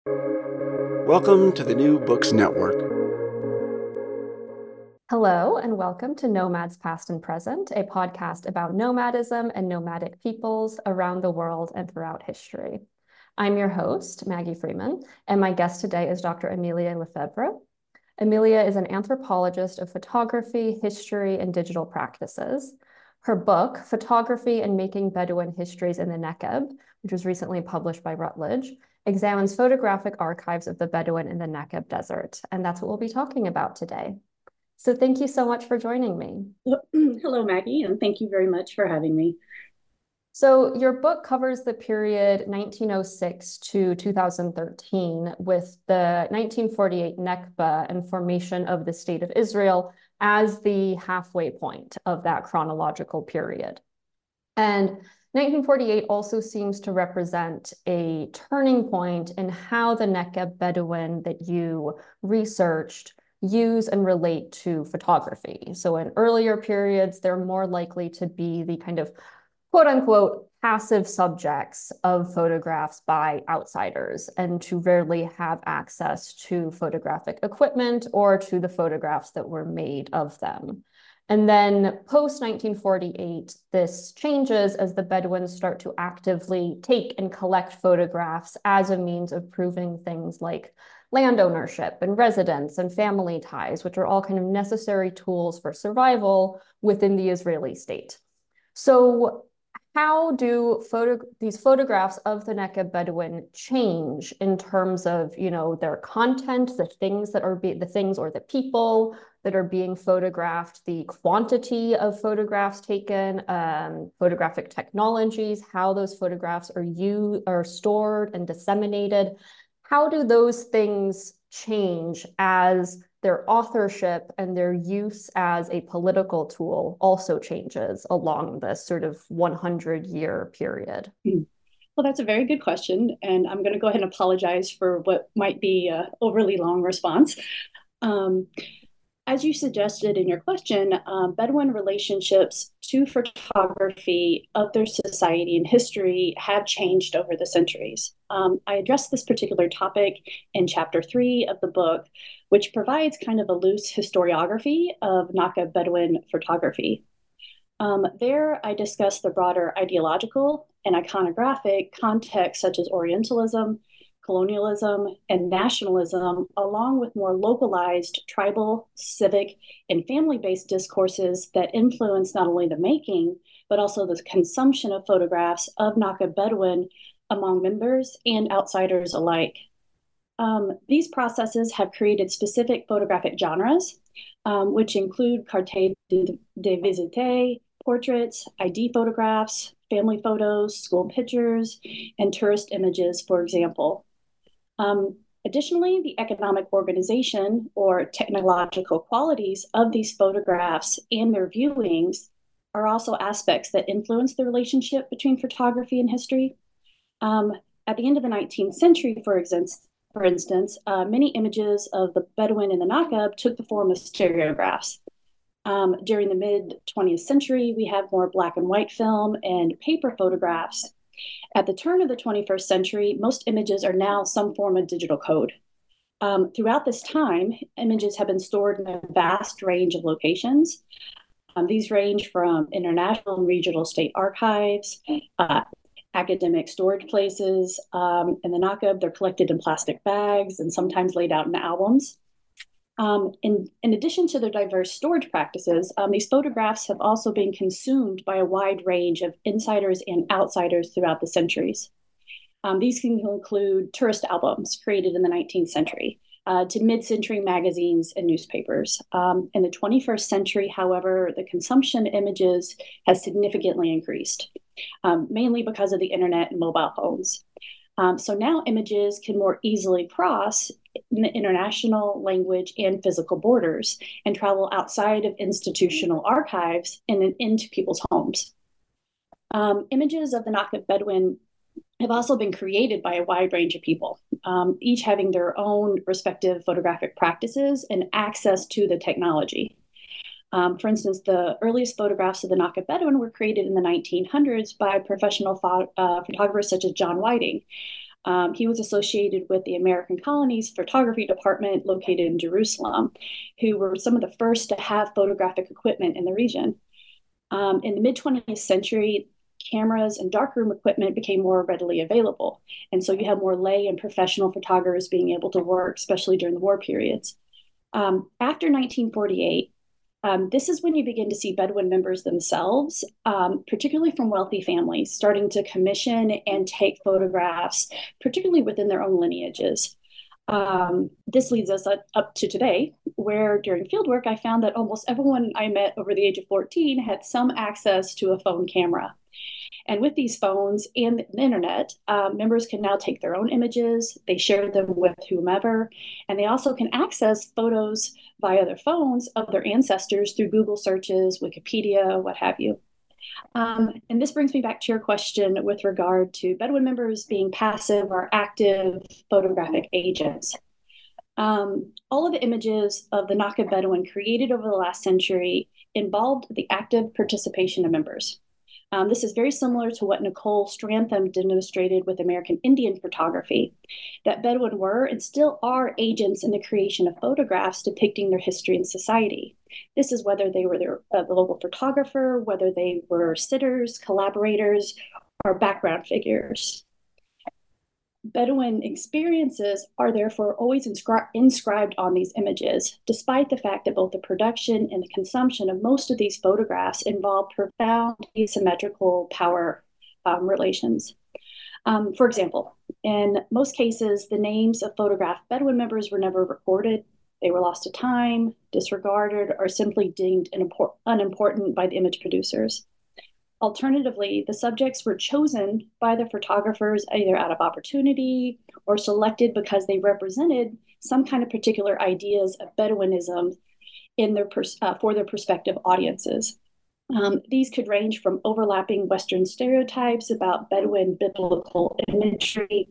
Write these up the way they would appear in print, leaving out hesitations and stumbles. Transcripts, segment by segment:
Welcome to the New Books Network. Hello, and welcome to Nomads Past and Present, a podcast about nomadism and nomadic peoples around the world and throughout history. I'm your host, Maggie Freeman, and my guest today is Dr. Amelia Lefebvre. Amelia is an anthropologist of photography, history, and digital practices. Her book, Photography and Making Bedouin Histories in the Negev, which was recently published by Routledge, examines photographic archives of the Bedouin in the Negev Desert, and that's what we'll be talking about today. So thank you so much for joining me. Hello, Maggie, and thank you very much for having me. So your book covers the period 1906 to 2013 with the 1948 Nakba and formation of the State of Israel as the halfway point of that chronological period. And 1948 also seems to represent a turning point in how the Negev Bedouin that you researched use and relate to photography. So in earlier periods, they're more likely to be the kind of quote unquote passive subjects of photographs by outsiders and to rarely have access to photographic equipment or to the photographs that were made of them. And then post 1948, this changes as the Bedouins start to actively take and collect photographs as a means of proving things like land ownership and residence and family ties, which are all kind of necessary tools for survival within the Israeli state. So how do these photographs of the Negev Bedouin change in terms of, their content, the things or the people that are being photographed, the quantity of photographs taken, photographic technologies, how those photographs are stored and disseminated? How do those things change as their authorship and their use as a political tool also changes along this sort of 100-year period? Well, that's a very good question, and I'm going to go ahead and apologize for what might be an overly long response. As you suggested in your question, Bedouin relationships to photography of their society and history have changed over the centuries. I address this particular topic in chapter 3 of the book, which provides kind of a loose historiography of Negev Bedouin photography. There, I discuss the broader ideological and iconographic context, such as Orientalism, colonialism, and nationalism, along with more localized tribal, civic, and family-based discourses that influence not only the making, but also the consumption of photographs of Negev Bedouin among members and outsiders alike. These processes have created specific photographic genres, which include carte de visite, portraits, ID photographs, family photos, school pictures, and tourist images, for example. Additionally, the economic organization or technological qualities of these photographs and their viewings are also aspects that influence the relationship between photography and history. At the end of the 19th century, for instance, many images of the Bedouin in the Negev took the form of stereographs. During the mid-20th century, we have more black and white film and paper photographs. At the turn of the 21st century, most images are now some form of digital code. Throughout this time, images have been stored in a vast range of locations. These range from international and regional state archives, academic storage places. In the Negev, they're collected in plastic bags and sometimes laid out in albums. In addition to their diverse storage practices, these photographs have also been consumed by a wide range of insiders and outsiders throughout the centuries. These can include tourist albums created in the 19th century to mid-century magazines and newspapers. In the 21st century, however, the consumption of images has significantly increased, mainly because of the internet and mobile phones. So now images can more easily cross international language and physical borders and travel outside of institutional archives and into people's homes. Images of the Negev Bedouin have also been created by a wide range of people, each having their own respective photographic practices and access to the technology. For instance, the earliest photographs of the Negev Bedouin were created in the 1900s by professional photographers such as John Whiting. He was associated with the American Colony's photography department located in Jerusalem, who were some of the first to have photographic equipment in the region. In the mid-20th century, cameras and darkroom equipment became more readily available. And so you have more lay and professional photographers being able to work, especially during the war periods. After 1948, this is when you begin to see Bedouin members themselves, particularly from wealthy families, starting to commission and take photographs, particularly within their own lineages. This leads us up to today, where during fieldwork, I found that almost everyone I met over the age of 14 had some access to a phone camera. And with these phones and the internet, members can now take their own images, they share them with whomever, and they also can access photos via their phones of their ancestors through Google searches, Wikipedia, what have you. And this brings me back to your question with regard to Bedouin members being passive or active photographic agents. All of the images of the Naka Bedouin created over the last century involved the active participation of members. This is very similar to what Nicole Strantham demonstrated with American Indian photography, that Bedouin were and still are agents in the creation of photographs depicting their history and society. This is whether they were the local photographer, whether they were sitters, collaborators, or background figures. Bedouin experiences are therefore always inscribed on these images, despite the fact that both the production and the consumption of most of these photographs involve profound asymmetrical power relations. For example, in most cases, the names of photographed Bedouin members were never recorded. They were lost to time, disregarded, or simply deemed unimportant by the image producers. Alternatively, the subjects were chosen by the photographers either out of opportunity or selected because they represented some kind of particular ideas of Bedouinism in for their prospective audiences. These could range from overlapping Western stereotypes about Bedouin biblical imagery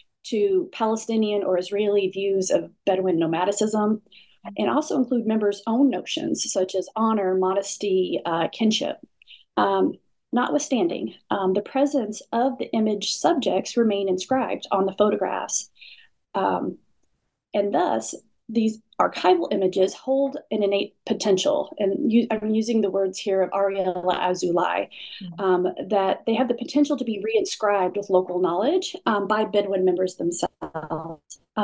to Palestinian or Israeli views of Bedouin nomadicism, and also include members' own notions such as honor, modesty, kinship. Notwithstanding, the presence of the image subjects remain inscribed on the photographs. And thus, these archival images hold an innate potential. And I'm using the words here of Ariella Azoulay, that they have the potential to be reinscribed with local knowledge by Bedouin members themselves.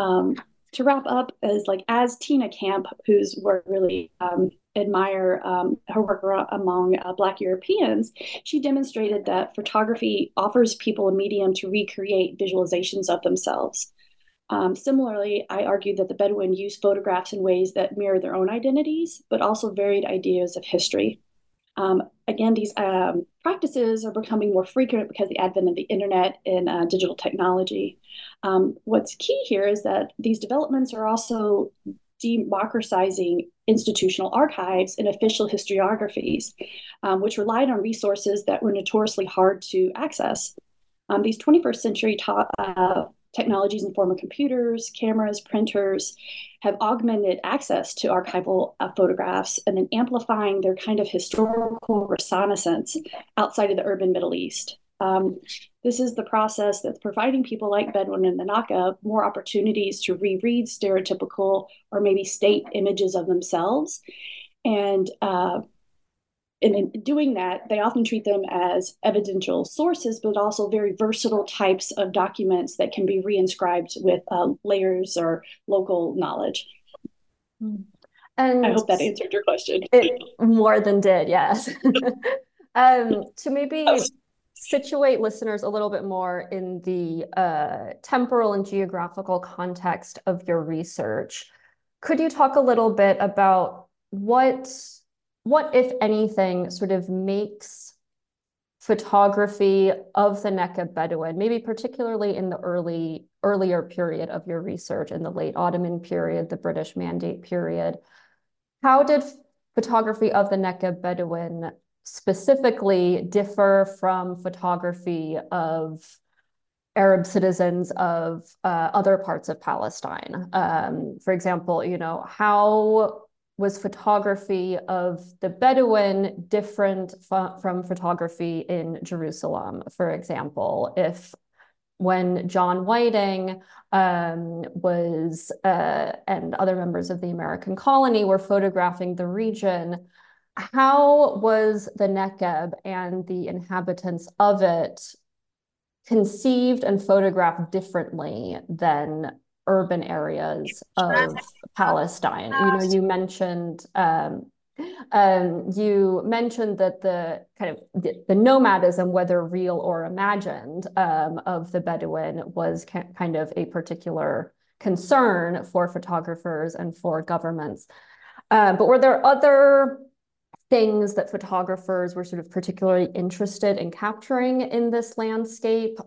To wrap up, as Tina Camp, whose work really admire her work among Black Europeans, she demonstrated that photography offers people a medium to recreate visualizations of themselves. Similarly, I argue that the Bedouin use photographs in ways that mirror their own identities, but also varied ideas of history. Again, these practices are becoming more frequent because of the advent of the internet and digital technology. What's key here is that these developments are also democratizing institutional archives and official historiographies, which relied on resources that were notoriously hard to access. These 21st century technologies in the form of computers, cameras, printers have augmented access to archival photographs and then amplifying their kind of historical reconnaissance outside of the urban Middle East. This is the process that's providing people like Bedouin and the Naka more opportunities to reread stereotypical or maybe state images of themselves. And in doing that, they often treat them as evidential sources, but also very versatile types of documents that can be reinscribed with layers or local knowledge. And I hope that answered your question. It more than did, yes. To maybe situate listeners a little bit more in the temporal and geographical context of your research, could you talk a little bit about what, if anything, sort of makes photography of the Neka Bedouin, maybe particularly in the earlier period of your research, in the late Ottoman period, the British Mandate period, how did photography of the Neka Bedouin specifically differ from photography of Arab citizens of other parts of Palestine? For example, how was photography of the Bedouin different from photography in Jerusalem, for example? If when John Whiting was and other members of the American colony were photographing the region, how was the Negev and the inhabitants of it conceived and photographed differently than urban areas of Palestine? You mentioned that the kind of the nomadism, whether real or imagined, of the Bedouin was kind of a particular concern for photographers and for governments. But were there other things that photographers were sort of particularly interested in capturing in this landscape?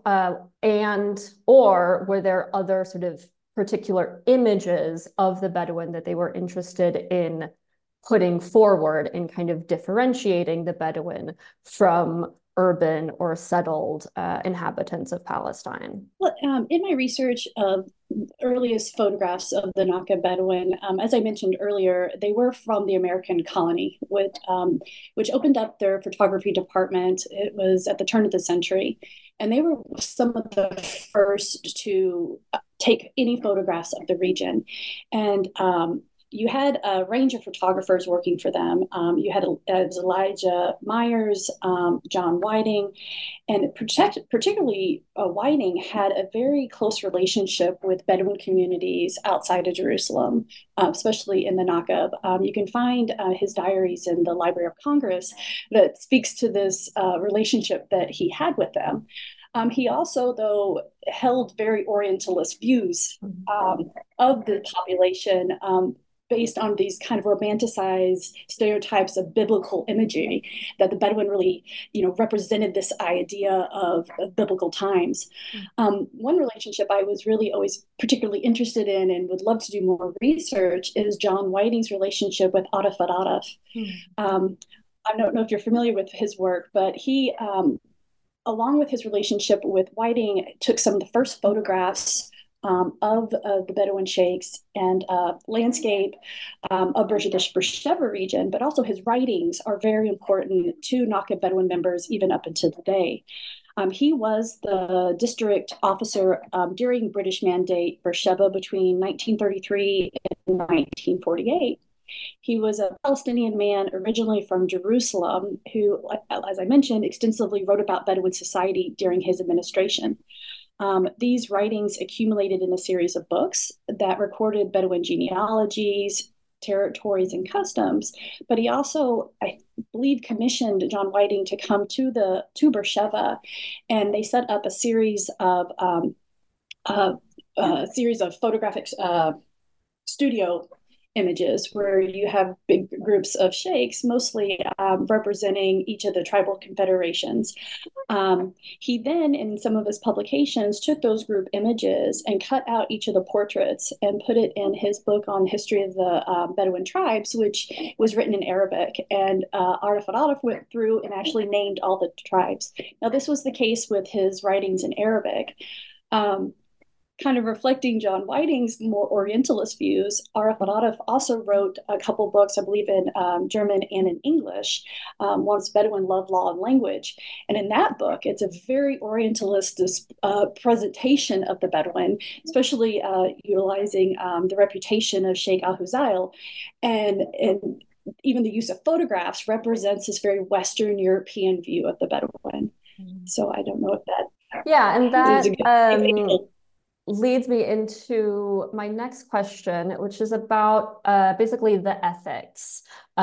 Or were there other sort of particular images of the Bedouin that they were interested in putting forward in kind of differentiating the Bedouin from urban or settled inhabitants of Palestine? Well, in my research of earliest photographs of the Nakba Bedouin, as I mentioned earlier, they were from the American colony, which opened up their photography department. It was at the turn of the century, and they were some of the first to take any photographs of the region. And you had a range of photographers working for them. You had Elijah Myers, John Whiting, and particularly Whiting had a very close relationship with Bedouin communities outside of Jerusalem, especially in the Nakba. You can find his diaries in the Library of Congress that speaks to this relationship that he had with them. He also, though, held very Orientalist views of the population, based on these kind of romanticized stereotypes of biblical imagery, that the Bedouin really, represented this idea of biblical times. One relationship I was really always particularly interested in and would love to do more research is John Whiting's relationship with Arafat Araf. I don't know if you're familiar with his work, but he, along with his relationship with Whiting, took some of the first photographs of the Bedouin sheikhs and landscape of Beersheba region, but also his writings are very important to Nakba Bedouin members even up until today. He was the district officer during British Mandate Beersheba between 1933 and 1948. He was a Palestinian man originally from Jerusalem who, as I mentioned, extensively wrote about Bedouin society during his administration. These writings accumulated in a series of books that recorded Bedouin genealogies, territories, and customs. But he also, I believe, commissioned John Whiting to come to Beersheba, and they set up a series of photographic studio images where you have big groups of sheikhs, mostly representing each of the tribal confederations. He then, in some of his publications, took those group images and cut out each of the portraits and put it in his book on history of the Bedouin tribes, which was written in Arabic. And Arafat Araf went through and actually named all the tribes. Now, this was the case with his writings in Arabic. Kind of reflecting John Whiting's more Orientalist views, Arafat Araf also wrote a couple books, I believe, in German and in English. One's Bedouin Love, Law, and Language. And in that book, it's a very Orientalist presentation of the Bedouin, especially utilizing the reputation of Sheikh Al-Huzail. And even the use of photographs represents this very Western European view of the Bedouin. So I don't know if that... Yeah, and that... leads me into my next question, which is about basically the ethics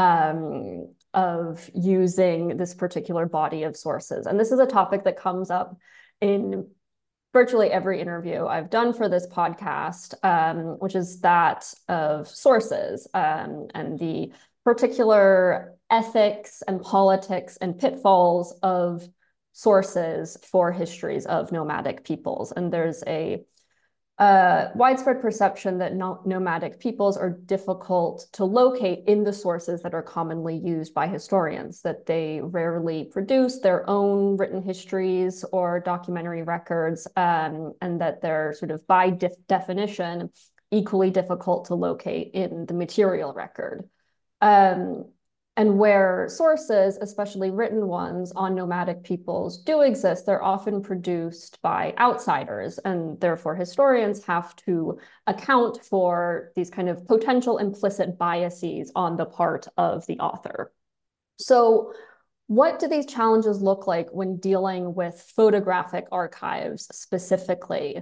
of using this particular body of sources. And this is a topic that comes up in virtually every interview I've done for this podcast, which is that of sources and the particular ethics and politics and pitfalls of sources for histories of nomadic peoples. And there's a widespread perception that nomadic peoples are difficult to locate in the sources that are commonly used by historians, that they rarely produce their own written histories or documentary records, and that they're sort of by definition equally difficult to locate in the material record. And where sources, especially written ones on nomadic peoples, do exist, they're often produced by outsiders, and therefore historians have to account for these kind of potential implicit biases on the part of the author. So what do these challenges look like when dealing with photographic archives specifically?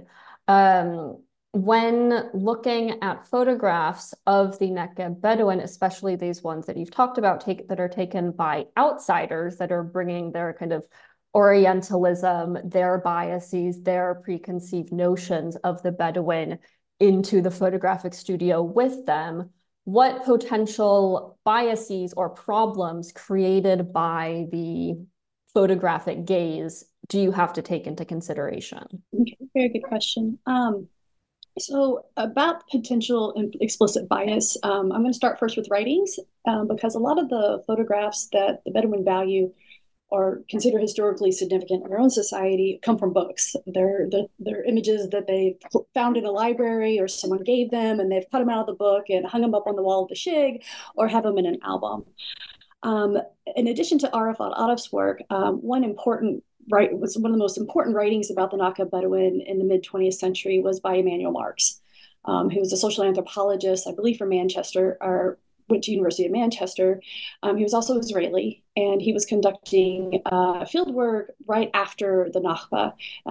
When looking at photographs of the Negev Bedouin, especially these ones that you've talked about that are taken by outsiders that are bringing their kind of Orientalism, their biases, their preconceived notions of the Bedouin into the photographic studio with them, what potential biases or problems created by the photographic gaze do you have to take into consideration? Okay, very good question. So about potential explicit bias, I'm going to start first with writings, because a lot of the photographs that the Bedouin value or consider historically significant in our own society come from books. They're images that they found in a library or someone gave them, and they've cut them out of the book and hung them up on the wall of the shig or have them in an album. In addition to Arafat Araf's work, was one of the most important writings about the Nakba Bedouin in the mid-20th century was by Emanuel Marx, who was a social anthropologist, I believe from Manchester, or went to University of Manchester. He was also Israeli, and he was conducting field work right after the Nakba.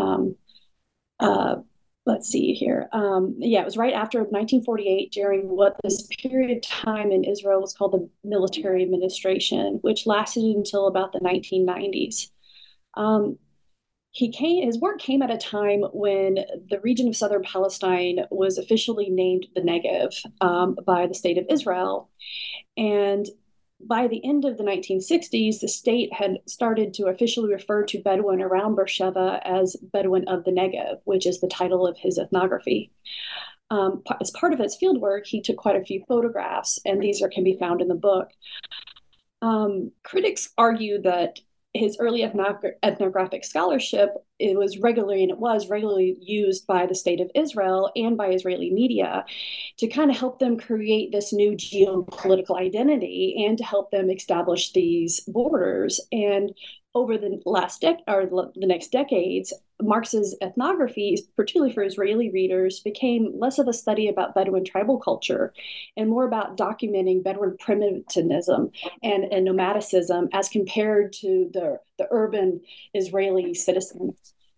Let's see here. It was right after 1948, during what this period of time in Israel was called the military administration, which lasted until about the 1990s. His work came at a time when the region of southern Palestine was officially named the Negev by the state of Israel. And by the end of the 1960s, the state had started to officially refer to Bedouin around Beersheba as Bedouin of the Negev, which is the title of his ethnography. As part of his fieldwork, he took quite a few photographs, and these can be found in the book. Critics argue that his early ethnographic scholarship was regularly used by the state of Israel and by Israeli media to kind of help them create this new geopolitical identity and to help them establish these borders. And over the next decades, Marx's ethnography, particularly for Israeli readers, became less of a study about Bedouin tribal culture and more about documenting Bedouin primitivism and nomadicism as compared to the urban Israeli citizens.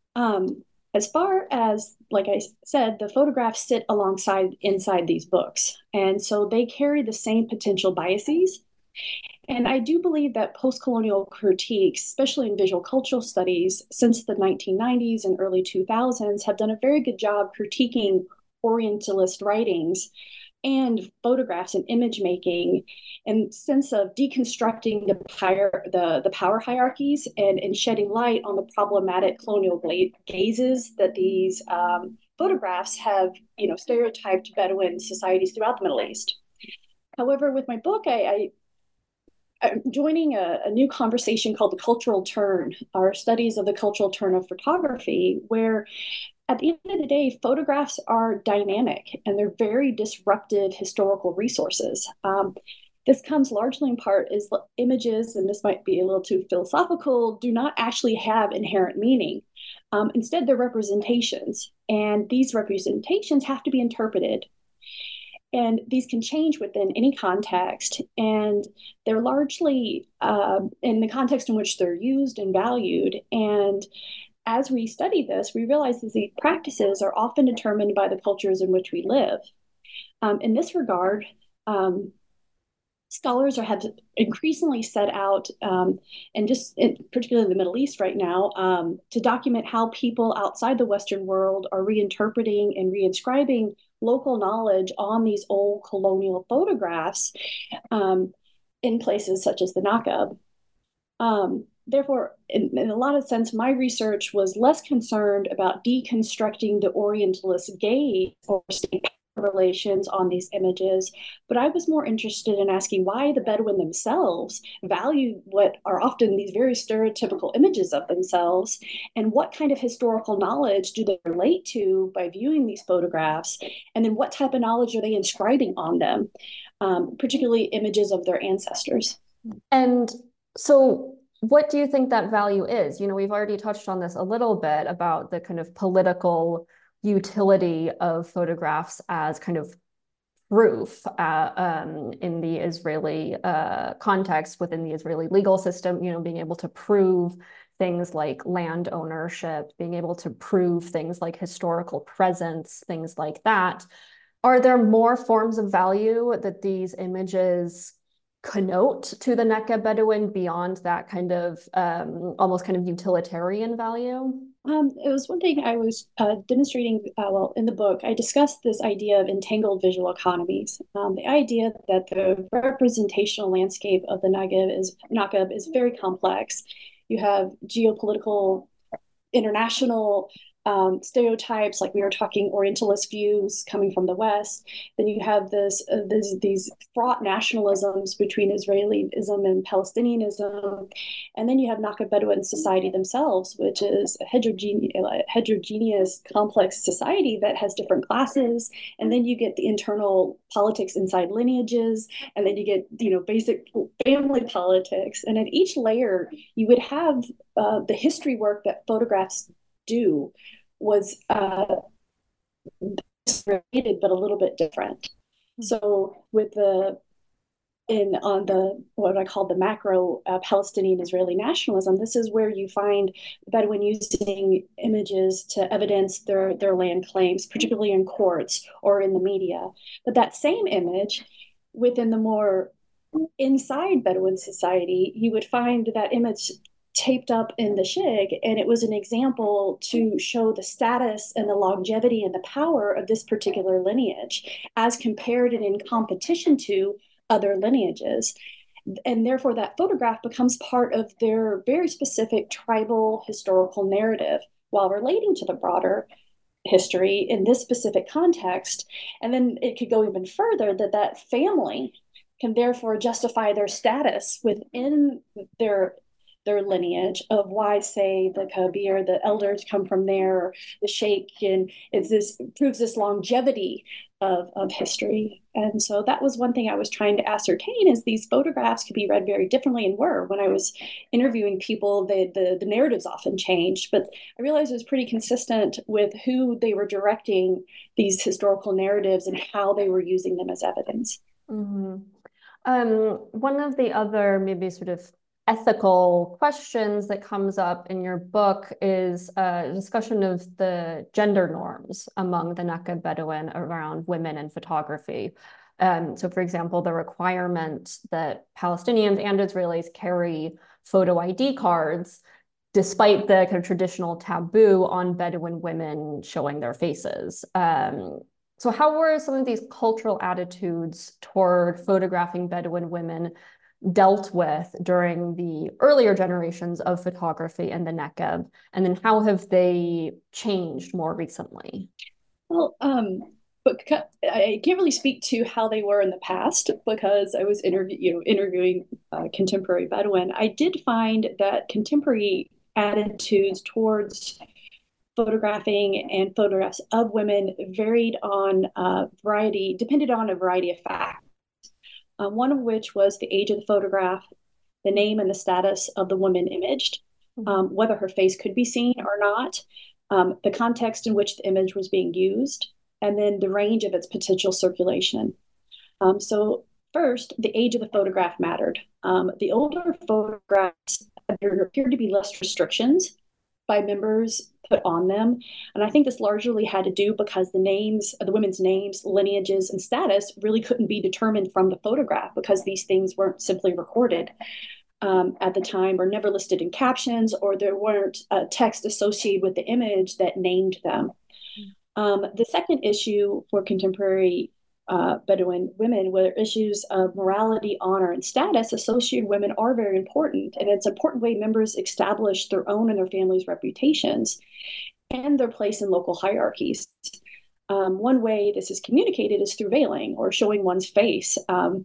As far as, like I said, the photographs sit inside these books, and so they carry the same potential biases. And I do believe that post-colonial critiques, especially in visual cultural studies, since the 1990s and early 2000s, have done a very good job critiquing Orientalist writings and photographs and image making in sense of deconstructing the power hierarchies and shedding light on the problematic colonial gazes that these photographs have, stereotyped Bedouin societies throughout the Middle East. However, with my book, I'm joining a new conversation called the cultural turn, our studies of the cultural turn of photography, where at the end of the day, photographs are dynamic and they're very disruptive historical resources. This comes largely in part as images, and this might be a little too philosophical, do not actually have inherent meaning. Instead, they're representations, and these representations have to be interpreted. And these can change within any context, and they're largely in the context in which they're used and valued. And as we study this, we realize that these practices are often determined by the cultures in which we live. In this regard, scholars have increasingly set out, particularly in the Middle East right now, to document how people outside the Western world are reinterpreting and reinscribing local knowledge on these old colonial photographs in places such as the Nakba. Therefore, in a lot of sense, my research was less concerned about deconstructing the Orientalist gaze or state relations on these images, but I was more interested in asking why the Bedouin themselves value what are often these very stereotypical images of themselves, and what kind of historical knowledge do they relate to by viewing these photographs, and then what type of knowledge are they inscribing on them, particularly images of their ancestors. And so what do you think that value is? You know, we've already touched on this a little bit about the kind of political utility of photographs as kind of proof in the Israeli context within the Israeli legal system, you know, being able to prove things like land ownership, being able to prove things like historical presence, things like that. Are there more forms of value that these images connote to the Negev Bedouin beyond that kind of almost kind of utilitarian value? It was one thing I was demonstrating, well, in the book, I discussed this idea of entangled visual economies. The idea that the representational landscape of the Negev is very complex. You have geopolitical, international stereotypes, like we were talking Orientalist views coming from the West. Then you have these fraught nationalisms between Israelism and Palestinianism. And then you have Nakba Bedouin society themselves, which is a heterogeneous, complex society that has different classes. And then you get the internal politics inside lineages. And then you get, basic family politics. And at each layer, you would have the history work that photographs do was related but a little bit different. So with on the what I call the macro Palestinian Israeli nationalism, this is where you find Bedouin using images to evidence their land claims, particularly in courts or in the media. But that same image within the more inside Bedouin society, you would find that image taped up in the shig, and it was an example to show the status and the longevity and the power of this particular lineage as compared and in competition to other lineages. And therefore that photograph becomes part of their very specific tribal historical narrative while relating to the broader history in this specific context. And then it could go even further that family can therefore justify their status within their lineage of why, say, the Kabir, the elders come from there, the Sheikh, and proves this longevity of history. And so that was one thing I was trying to ascertain, is these photographs could be read very differently, and were. When I was interviewing people, the narratives often changed, but I realized it was pretty consistent with who they were directing these historical narratives and how they were using them as evidence. Mm-hmm. One of the other maybe sort of ethical questions that comes up in your book is a discussion of the gender norms among the Negev Bedouin around women in photography. So for example, the requirement that Palestinians and Israelis carry photo ID cards, despite the kind of traditional taboo on Bedouin women showing their faces. So how were some of these cultural attitudes toward photographing Bedouin women dealt with during the earlier generations of photography in the Negev? And then how have they changed more recently? Well, but I can't really speak to how they were in the past because I was interviewing contemporary Bedouin. I did find that contemporary attitudes towards photographing and photographs of women depended on a variety of factors. One of which was the age of the photograph, the name and the status of the woman imaged, whether her face could be seen or not, the context in which the image was being used, and then the range of its potential circulation. So first, the age of the photograph mattered. The older photographs, there appeared to be less restrictions by members put on them. And I think this largely had to do because the women's names, lineages, and status really couldn't be determined from the photograph because these things weren't simply recorded at the time, or never listed in captions, or there weren't text associated with the image that named them. The second issue for contemporary Bedouin women were issues of morality, honor, and status. Associated women are very important, and it's an important way members establish their own and their families' reputations and their place in local hierarchies. One way this is communicated is through veiling or showing one's face, and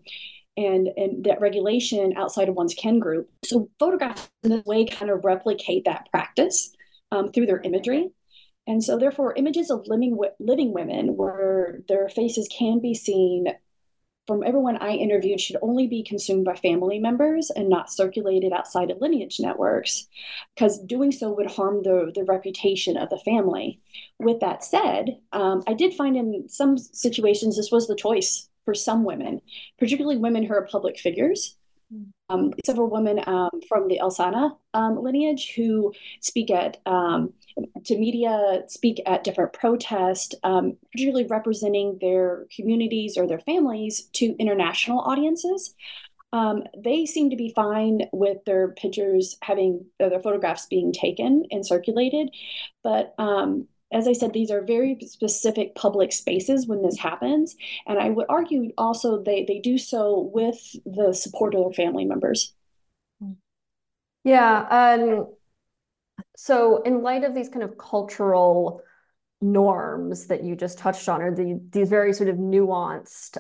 that regulation outside of one's kin group. So photographs in this way kind of replicate that practice through their imagery. And so therefore images of living women where their faces can be seen from everyone I interviewed, should only be consumed by family members and not circulated outside of lineage networks, because doing so would harm the reputation of the family. With that said, I did find in some situations this was the choice for some women, particularly women who are public figures. Several women from the El Sana lineage who speak at to media, speak at different protests, particularly representing their communities or their families to international audiences. They seem to be fine with their pictures having their photographs being taken and circulated, but as I said, these are very specific public spaces when this happens. And I would argue also they do so with the support of their family members. Yeah. So in light of these kind of cultural norms that you just touched on, or these very sort of nuanced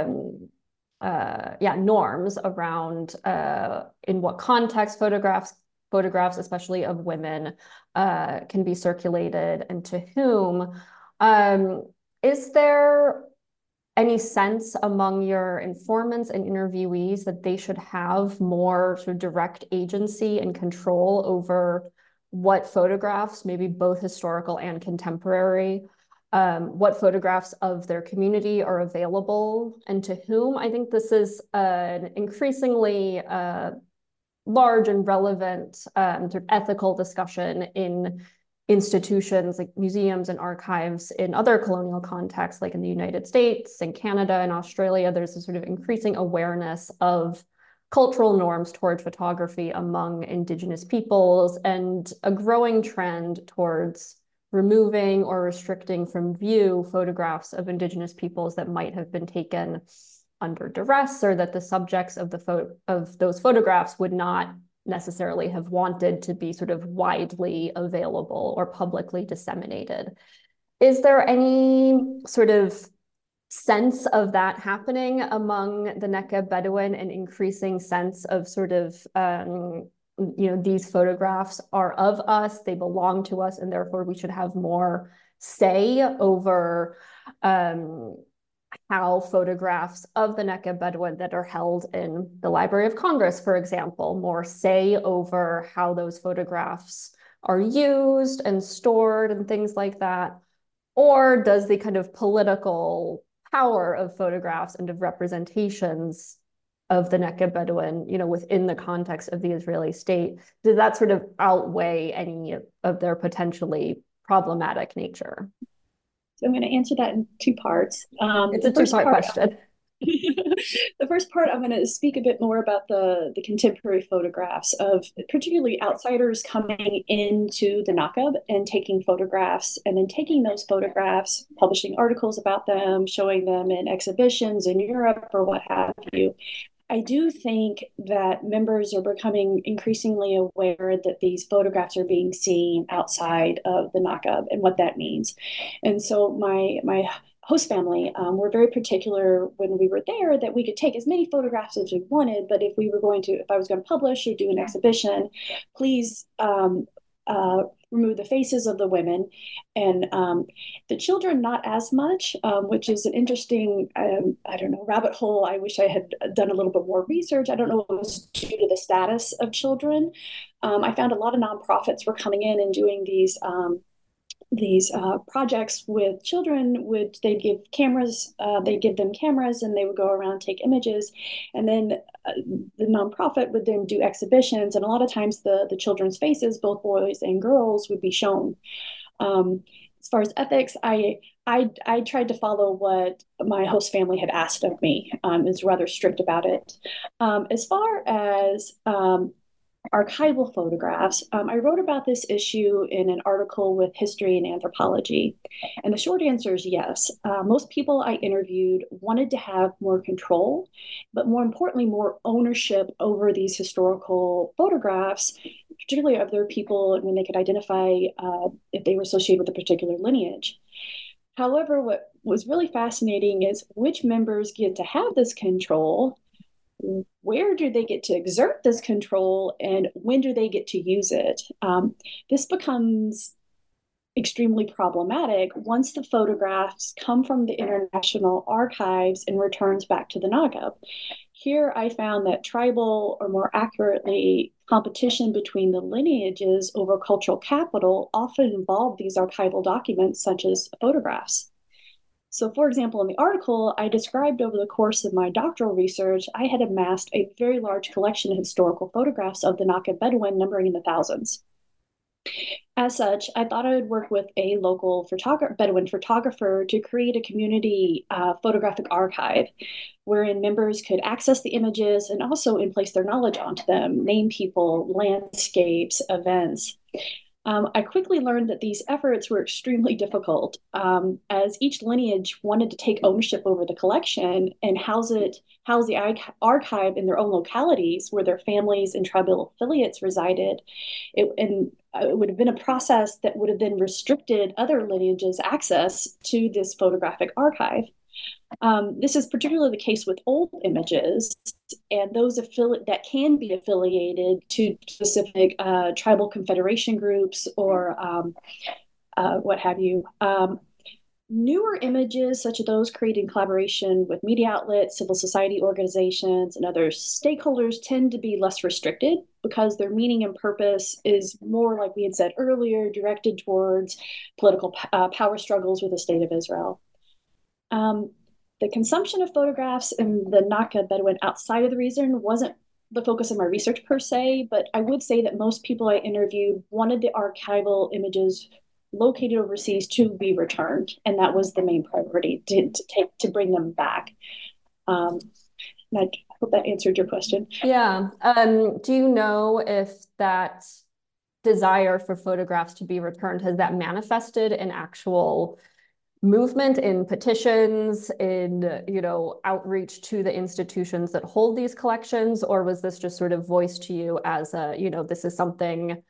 norms around in what context photographs, especially of women, can be circulated and to whom. Is there any sense among your informants and interviewees that they should have more sort of direct agency and control over what photographs, maybe both historical and contemporary, what photographs of their community are available and to whom? I think this is an increasingly large and relevant sort of ethical discussion in institutions like museums and archives in other colonial contexts, like in the United States and Canada and Australia. There's a sort of increasing awareness of cultural norms toward photography among Indigenous peoples and a growing trend towards removing or restricting from view photographs of Indigenous peoples that might have been taken under duress, or that the subjects of those photographs would not necessarily have wanted to be sort of widely available or publicly disseminated. Is there any sort of sense of that happening among the Neka Bedouin, an increasing sense of sort of, these photographs are of us, they belong to us, and therefore we should have more say over how photographs of the Neka Bedouin that are held in the Library of Congress, for example, more say over how those photographs are used and stored and things like that? Or does the kind of political power of photographs and of representations of the Neka Bedouin, within the context of the Israeli state, does that sort of outweigh any of their potentially problematic nature? So I'm going to answer that in two parts. It's a two-part question. The first part, I'm going to speak a bit more about the contemporary photographs of particularly outsiders coming into the Nakab and taking photographs, and then taking those photographs, publishing articles about them, showing them in exhibitions in Europe or what have you. I do think that members are becoming increasingly aware that these photographs are being seen outside of the Nakab and what that means. And so my host family were very particular when we were there that we could take as many photographs as we wanted, but if I was going to publish or do an exhibition, please remove the faces of the women, and the children not as much, which is an interesting, I don't know, rabbit hole. I wish I had done a little bit more research. I don't know if it was due to the status of children. I found a lot of nonprofits were coming in and doing these projects with children. They'd give them cameras and they would go around and take images, and then the nonprofit would then do exhibitions, and a lot of times the children's faces, both boys and girls, would be shown. As far as ethics, I tried to follow what my host family had asked of me. Is rather strict about it. As far as archival photographs, I wrote about this issue in an article with History and Anthropology. And the short answer is yes. Most people I interviewed wanted to have more control, but more importantly, more ownership over these historical photographs, particularly of their people, when they could identify if they were associated with a particular lineage. However, what was really fascinating is which members get to have this control, where do they get to exert this control, and when do they get to use it? This becomes extremely problematic once the photographs come from the international archives and returns back to the Nagab. Here I found that tribal, or more accurately, competition between the lineages over cultural capital often involved these archival documents, such as photographs. So, for example, in the article, I described over the course of my doctoral research, I had amassed a very large collection of historical photographs of the Naka Bedouin, numbering in the thousands. As such, I thought I would work with a local Bedouin photographer to create a community photographic archive wherein members could access the images and also place their knowledge onto them, name people, landscapes, events. I quickly learned that these efforts were extremely difficult, as each lineage wanted to take ownership over the collection and house the archive in their own localities where their families and tribal affiliates resided. It would have been a process that would have then restricted other lineages' access to this photographic archive. This is particularly the case with old images and those that can be affiliated to specific tribal confederation groups or what have you. Newer images, such as those created in collaboration with media outlets, civil society organizations, and other stakeholders, tend to be less restricted because their meaning and purpose is more, like we had said earlier, directed towards political power struggles with the state of Israel. The consumption of photographs in the Naka Bedouin outside of the region wasn't the focus of my research per se, but I would say that most people I interviewed wanted the archival images located overseas to be returned, and that was the main priority to bring them back. I hope that answered your question. Yeah. Do you know if that desire for photographs to be returned, has that manifested in actual movement, in petitions, in, you know, outreach to the institutions that hold these collections? Or was this just sort of voiced to you as a, you know, this is something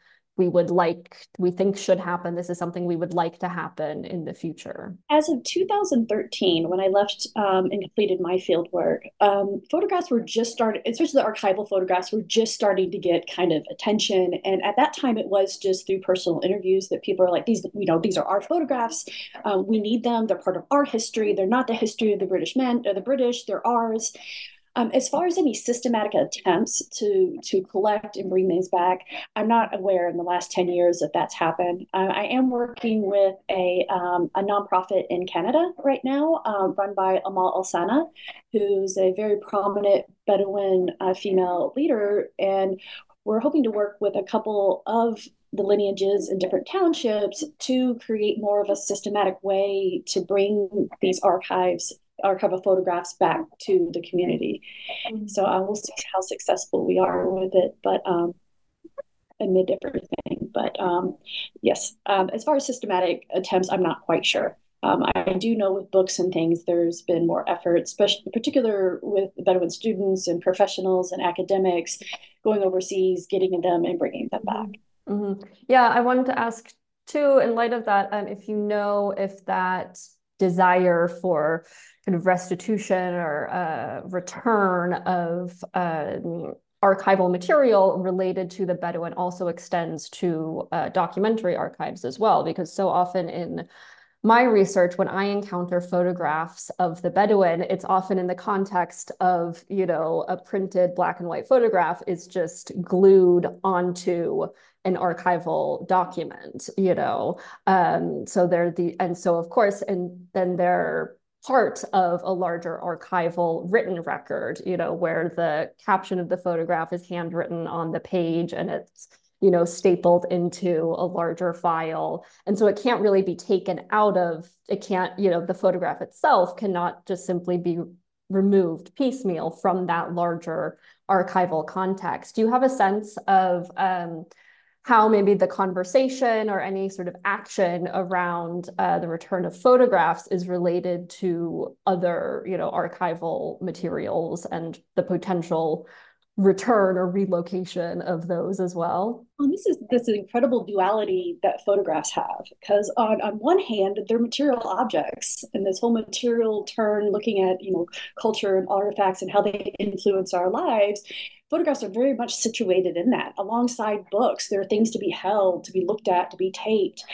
we think should happen. This is something we would like to happen in the future? As of 2013, when I left and completed my field work, photographs were just started, especially the archival photographs were just starting to get kind of attention. And at that time, it was just through personal interviews that people are like, these are our photographs. We need them. They're part of our history. They're not the history of the British men or the British. They're ours. As far as any systematic attempts to collect and bring these back, I'm not aware in the last 10 years that that's happened. I am working with a nonprofit in Canada right now, run by Amal Al-Sana, who's a very prominent Bedouin female leader. And we're hoping to work with a couple of the lineages in different townships to create more of a systematic way to bring these archival photographs back to the community. Mm-hmm. So we'll see how successful we are with it, but amid different. But yes, as far as systematic attempts, I'm not quite sure. I do know with books and things, there's been more effort, especially in particular with Bedouin students and professionals and academics going overseas, getting them and bringing them back. Mm-hmm. Yeah, I wanted to ask too, in light of that, if you know if that desire for kind of restitution or return of archival material related to the Bedouin also extends to documentary archives as well, because so often in my research, when I encounter photographs of the Bedouin, it's often in the context of, you know, a printed black and white photograph is just glued onto an archival document, you know. So of course, and then they're part of a larger archival written record, you know, where the caption of the photograph is handwritten on the page and it's, you know, stapled into a larger file. And so it can't really be taken out of, it can't, you know, the photograph itself cannot just simply be removed piecemeal from that larger archival context. Do you have a sense of how maybe the conversation or any sort of action around the return of photographs is related to other, you know, archival materials and the potential return or relocation of those as well? Well, this is this incredible duality that photographs have, because on one hand, they're material objects, and this whole material turn, looking at, you know, culture and artifacts and how they influence our lives. Photographs are very much situated in that. Alongside books, there are things to be held, to be looked at, to be taped.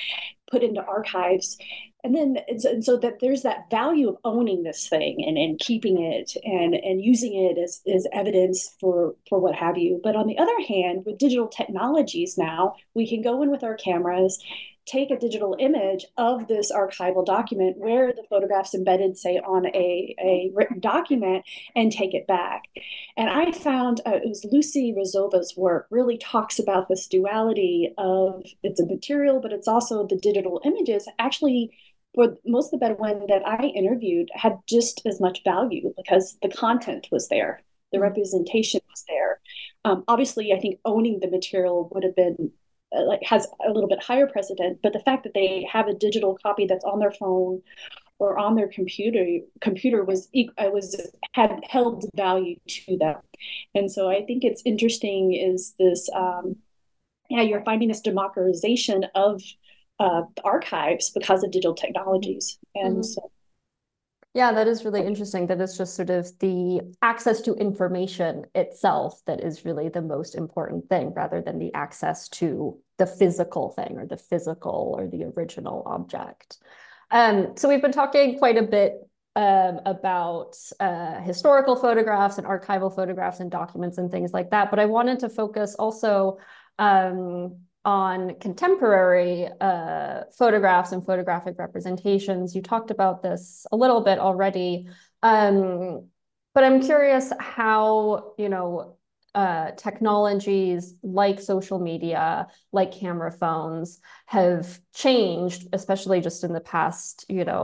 put into archives. And so that there's that value of owning this thing and keeping it and using it as evidence for what have you. But on the other hand, with digital technologies now, we can go in with our cameras, take a digital image of this archival document where the photograph's embedded, say, on a written document, and take it back. And I found it was Lucy Rozova's work really talks about this duality of it's a material, but it's also the digital images. Actually, for most of the Bedouin that I interviewed had just as much value because the content was there, the representation was there. Obviously, I think owning the material would have been has a little bit higher precedent, but the fact that they have a digital copy that's on their phone or on their computer had held value to them. And so I think it's interesting is this you're finding this democratization of the archives because of digital technologies. And so yeah, that is really interesting. That it's just sort of the access to information itself that is really the most important thing, rather than the access to the physical thing or the original object. So we've been talking quite a bit about historical photographs and archival photographs and documents and things like that. But I wanted to focus also on contemporary photographs and photographic representations. You talked about this a little bit already, but I'm curious how, technologies like social media, like camera phones have changed, especially just in the past,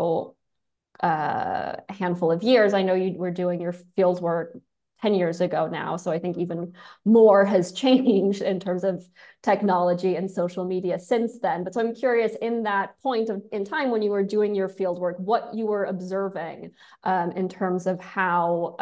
handful of years. I know you were doing your field work 10 years ago now. So I think even more has changed in terms of technology and social media since then. But so I'm curious, in that point in time when you were doing your field work, what you were observing in terms of how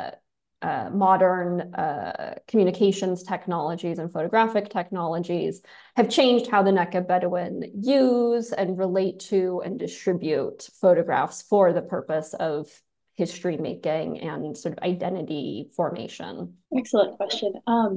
modern communications technologies and photographic technologies have changed how the Nakba Bedouin use and relate to and distribute photographs for the purpose of history making and sort of identity formation. Excellent question.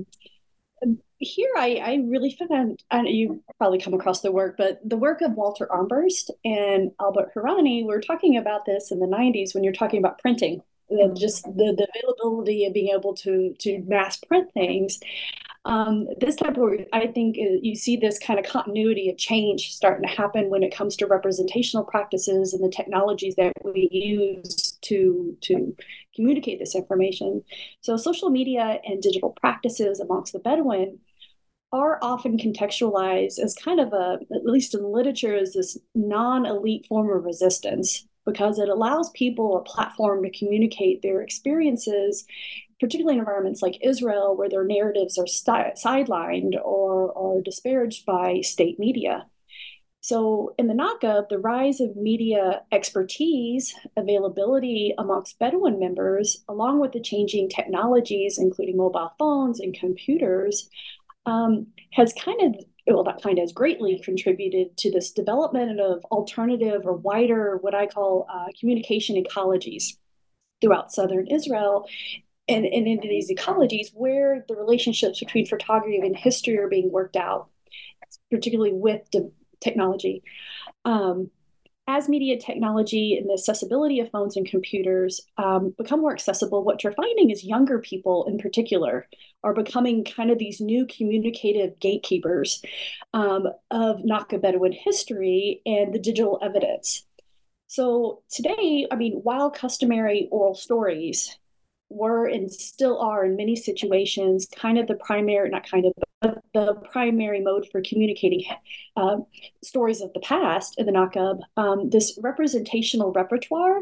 Here, I really found, and you probably come across the work, but the work of Walter Armbrust and Albert Hourani, we're talking about this in the 90s when you're talking about printing, just the availability of being able to mass print things. This type of, I think you see this kind of continuity of change starting to happen when it comes to representational practices and the technologies that we use to communicate this information. So social media and digital practices amongst the Bedouin are often contextualized as kind of at least in literature, as this non-elite form of resistance, because it allows people a platform to communicate their experiences, particularly in environments like Israel, where their narratives are sidelined or disparaged by state media. So in the Nakba, the rise of media expertise, availability amongst Bedouin members, along with the changing technologies, including mobile phones and computers, has has greatly contributed to this development of alternative or wider, what I call communication ecologies throughout southern Israel and into these ecologies where the relationships between photography and history are being worked out, particularly with technology. As media technology and the accessibility of phones and computers become more accessible, what you're finding is younger people in particular are becoming kind of these new communicative gatekeepers of Nakba Bedouin history and the digital evidence. So today, while customary oral stories were and still are in many situations kind of the primary, not kind of, but the primary mode for communicating stories of the past in the Nakba, this representational repertoire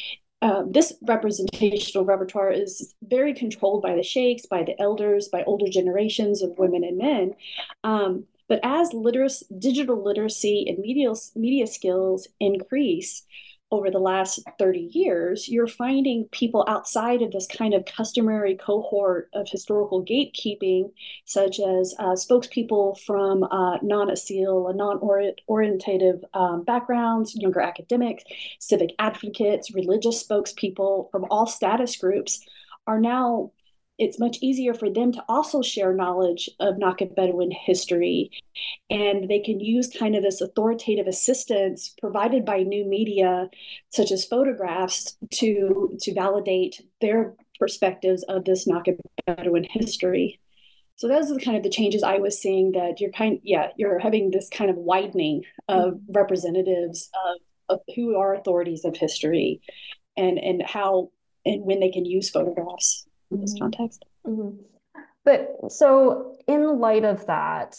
is very controlled by the sheikhs, by the elders, by older generations of women and men. But as digital literacy and media skills increase over the last 30 years, you're finding people outside of this kind of customary cohort of historical gatekeeping, such as spokespeople from non-Asil, non-orientative backgrounds, younger academics, civic advocates, religious spokespeople from all status groups are now it's much easier for them to also share knowledge of Naqib Bedouin history. And they can use kind of this authoritative assistance provided by new media, such as photographs, to validate their perspectives of this Naqib Bedouin history. So those are the kind of the changes I was seeing, that you're having this kind of widening of representatives of who are authorities of history, and how and when they can use photographs in this context. Mm-hmm. But so in light of that,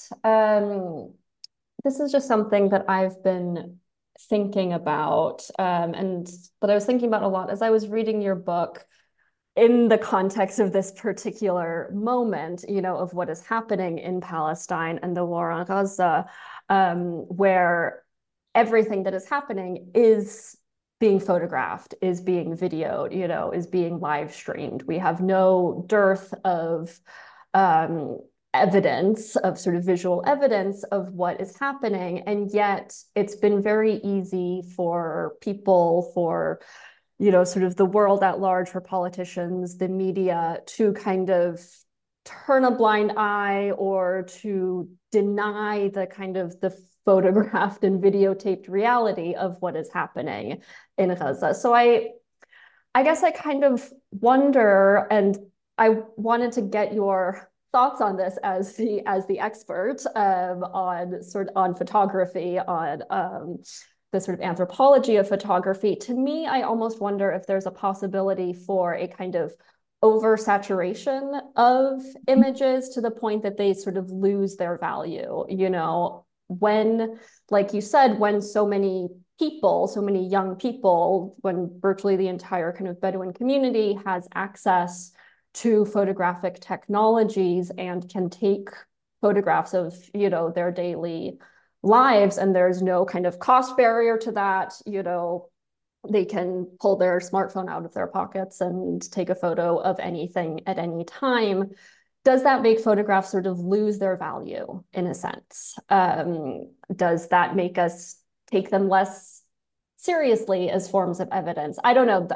this is just something that I've been thinking about, and that I was thinking about a lot as I was reading your book in the context of this particular moment, of what is happening in Palestine and the war on Gaza, where everything that is happening is being photographed, is being videoed, is being live streamed. We have no dearth of evidence, of sort of visual evidence of what is happening. And yet it's been very easy for people, for sort of the world at large, for politicians, the media, to kind of turn a blind eye or to deny the kind of the photographed and videotaped reality of what is happening in Gaza. So I guess I kind of wonder, and I wanted to get your thoughts on this as the expert on photography, on the sort of anthropology of photography. To me, I almost wonder if there's a possibility for a kind of oversaturation of images to the point that they sort of lose their value. When, like you said, when so many people, so many young people, when virtually the entire kind of Bedouin community has access to photographic technologies and can take photographs of, their daily lives, and there's no kind of cost barrier to that, they can pull their smartphone out of their pockets and take a photo of anything at any time. Does that make photographs sort of lose their value in a sense? Does that make us take them less seriously as forms of evidence? I don't know.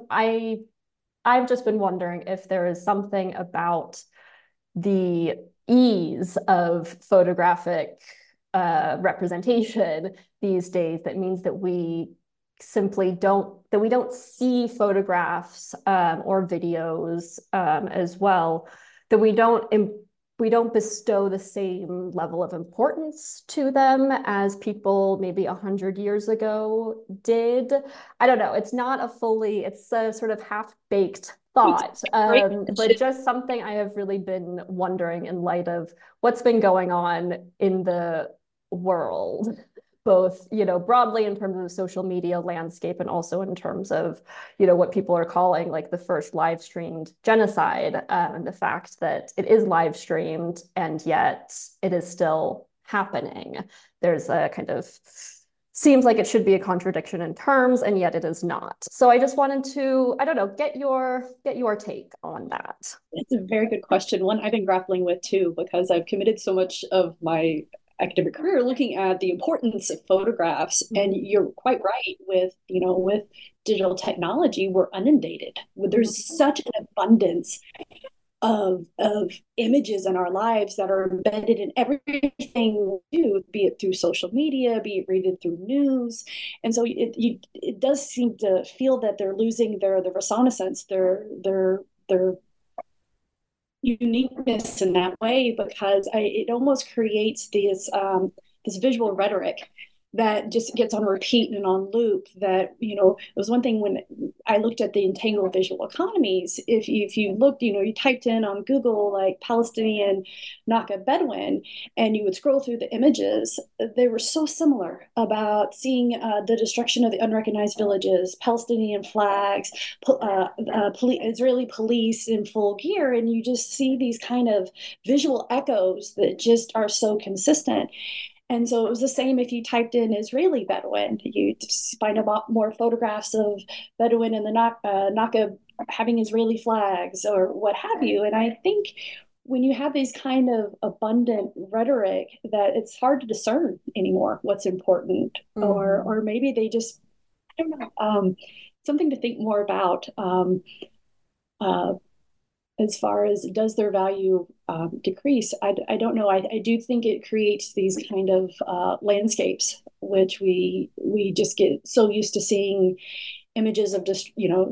I've just been wondering if there is something about the ease of photographic representation these days that means that we simply don't see photographs or videos as well, that we don't bestow the same level of importance to them as people maybe 100 years ago did. I don't know. It's a sort of half-baked thought, but just something I have really been wondering in light of what's been going on in the world, both, broadly in terms of the social media landscape and also in terms of, what people are calling like the first live streamed genocide, and the fact that it is live streamed and yet it is still happening. There's a kind of, seems like it should be a contradiction in terms, and yet it is not. So I just wanted to, I don't know, get your take on that. It's a very good question. One I've been grappling with too, because I've committed so much of my academic career looking at the importance of photographs. And you're quite right with digital technology, we're inundated. There's such an abundance of images in our lives that are embedded in everything we do, be it through social media, be it read through news. And so it does seem to feel that they're losing their reconnaissance, their uniqueness in that way, because it almost creates this visual rhetoric that just gets on repeat and on loop. That it was one thing when I looked at the entangled visual economies. If you looked, you typed in on Google like Palestinian Naqib Bedouin, and you would scroll through the images, they were so similar about seeing the destruction of the unrecognized villages, Palestinian flags, Israeli police in full gear, and you just see these kind of visual echoes that just are so consistent. And so it was the same if you typed in Israeli Bedouin. You'd find a lot more photographs of Bedouin and the Naqib having Israeli flags or what have you. And I think when you have these kind of abundant rhetoric, that it's hard to discern anymore what's important, or maybe they just, I don't know, something to think more about. as far as does their value decrease, I don't know. I do think it creates these kind of landscapes, which we just get so used to seeing images of just,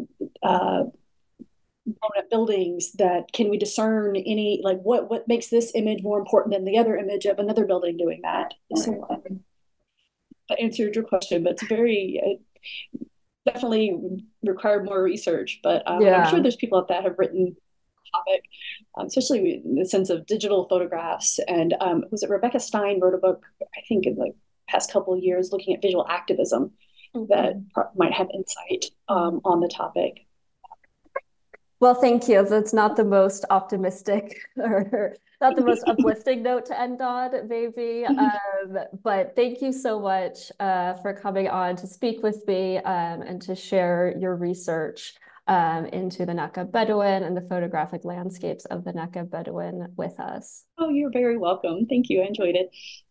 blown up buildings, that can we discern any, like, what makes this image more important than the other image of another building doing that? So I answered your question, but it's very definitely required more research. But I'm sure there's people that have written topic, especially in the sense of digital photographs. And was it Rebecca Stein wrote a book, I think, in the past couple of years, looking at visual activism, that might have insight on the topic. Well, thank you. That's not the most optimistic or not the most uplifting note to end on, maybe. But thank you so much for coming on to speak with me and to share your research into the Naqab Bedouin and the photographic landscapes of the Naqab Bedouin with us. Oh, you're very welcome. Thank you. I enjoyed it.